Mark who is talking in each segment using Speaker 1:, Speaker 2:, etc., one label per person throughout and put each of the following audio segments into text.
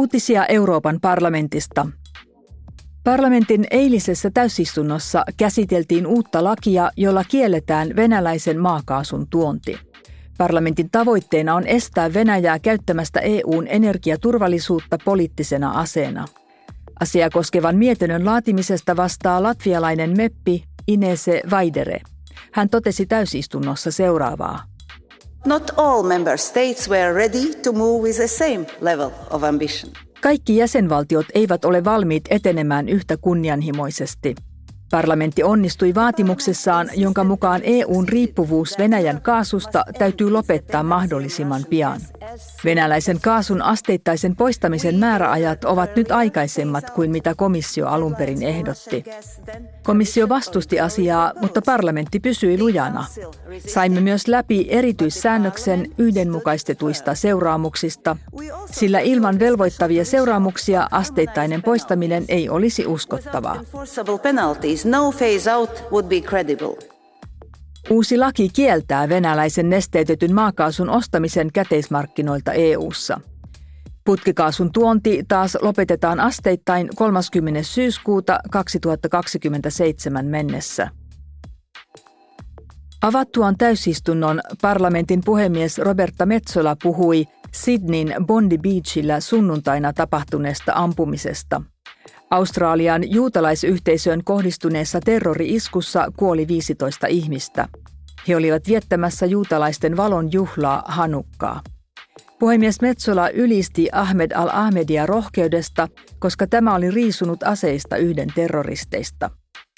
Speaker 1: Uutisia Euroopan parlamentista. Parlamentin eilisessä täysistunnossa käsiteltiin uutta lakia, jolla kielletään venäläisen maakaasun tuonti. Parlamentin tavoitteena on estää Venäjää käyttämästä EU:n energiaturvallisuutta poliittisena aseena. Asiaa koskevan mietinnön laatimisesta vastaa latvialainen meppi Inese Vaidere. Hän totesi täysistunnossa seuraavaa.
Speaker 2: Not all member states were ready to move with the same level of ambition.
Speaker 1: Kaikki jäsenvaltiot eivät ole valmiit etenemään yhtä kunnianhimoisesti. Parlamentti onnistui vaatimuksessaan, jonka mukaan EU:n riippuvuus Venäjän kaasusta täytyy lopettaa mahdollisimman pian. Venäläisen kaasun asteittaisen poistamisen määräajat ovat nyt aikaisemmat kuin mitä komissio alun perin ehdotti. Komissio vastusti asiaa, mutta parlamentti pysyi lujana. Saimme myös läpi erityissäännöksen yhdenmukaistetuista seuraamuksista, sillä ilman velvoittavia seuraamuksia asteittainen poistaminen ei olisi uskottavaa. Uusi laki kieltää venäläisen nesteytetyn maakaasun ostamisen käteismarkkinoilta EU:ssa. Putkikaasun tuonti taas lopetetaan asteittain 30. syyskuuta 2027 mennessä. Avattuaan täysistunnon parlamentin puhemies Roberta Metsola puhui Sydneyn Bondi Beachillä sunnuntaina tapahtuneesta ampumisesta. Australian juutalaisyhteisöön kohdistuneessa terrori-iskussa kuoli 15 ihmistä. He olivat viettämässä juutalaisten valon juhlaa Hanukkaa. Puhemies Metsola ylisti Ahmed al-Ahmedia rohkeudesta, koska tämä oli riisunut aseista yhden terroristeista.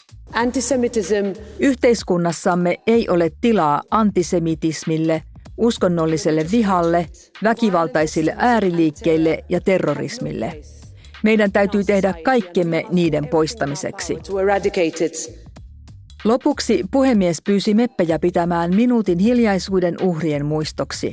Speaker 1: Yhteiskunnassamme ei ole tilaa antisemitismille, uskonnolliselle vihalle, väkivaltaisille ääriliikkeille ja terrorismille. Meidän täytyy tehdä kaikkemme niiden poistamiseksi. Lopuksi puhemies pyysi meppejä pitämään minuutin hiljaisuuden uhrien muistoksi.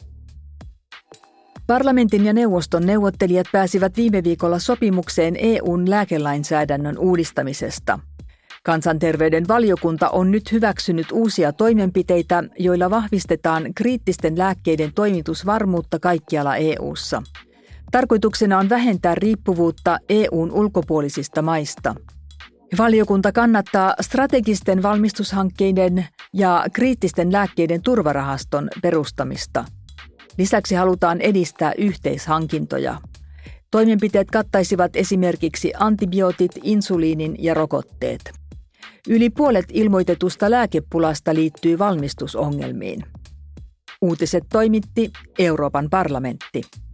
Speaker 1: Parlamentin ja neuvoston neuvottelijat pääsivät viime viikolla sopimukseen EU:n lääkelainsäädännön uudistamisesta. Kansanterveyden valiokunta on nyt hyväksynyt uusia toimenpiteitä, joilla vahvistetaan kriittisten lääkkeiden toimitusvarmuutta kaikkialla EU:ssa. Tarkoituksena on vähentää riippuvuutta EU:n ulkopuolisista maista. Valiokunta kannattaa strategisten valmistushankkeiden ja kriittisten lääkkeiden turvarahaston perustamista. Lisäksi halutaan edistää yhteishankintoja. Toimenpiteet kattaisivat esimerkiksi antibiootit, insuliinin ja rokotteet. Yli puolet ilmoitetusta lääkepulasta liittyy valmistusongelmiin. Uutiset toimitti Euroopan parlamentti.